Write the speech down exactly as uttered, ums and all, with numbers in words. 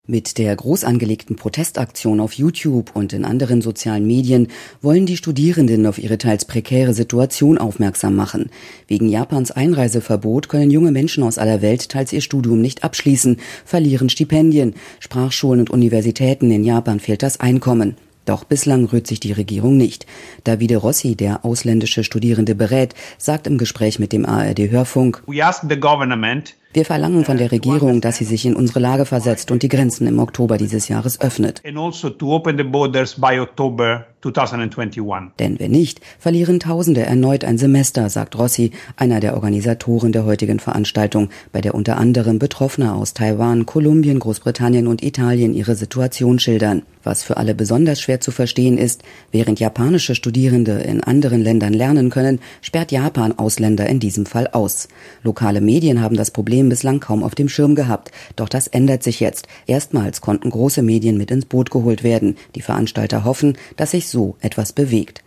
Mit der groß angelegten Protestaktion auf YouTube und in anderen sozialen Medien wollen die Studierenden auf ihre teils prekäre Situation aufmerksam machen. Wegen Japans Einreiseverbot können junge Menschen aus aller Welt teils ihr Studium nicht abschließen, verlieren Stipendien. Sprachschulen und Universitäten in Japan fehlt das Einkommen. Doch bislang rührt sich die Regierung nicht. Davide Rossi, der ausländische Studierende berät, sagt im Gespräch mit dem A R D-Hörfunk: We asked the government Wir verlangen von der Regierung, dass sie sich in unsere Lage versetzt und die Grenzen im Oktober dieses Jahres öffnet. Also to open the borders by October twenty twenty-one. Denn wenn nicht, verlieren Tausende erneut ein Semester, sagt Rossi, einer der Organisatoren der heutigen Veranstaltung, bei der unter anderem Betroffene aus Taiwan, Kolumbien, Großbritannien und Italien ihre Situation schildern. Was für alle besonders schwer zu verstehen ist: Während japanische Studierende in anderen Ländern lernen können, sperrt Japan Ausländer in diesem Fall aus. Lokale Medien haben das Problem bislang kaum auf dem Schirm gehabt. Doch das ändert sich jetzt. Erstmals konnten große Medien mit ins Boot geholt werden. Die Veranstalter hoffen, dass sich so etwas bewegt.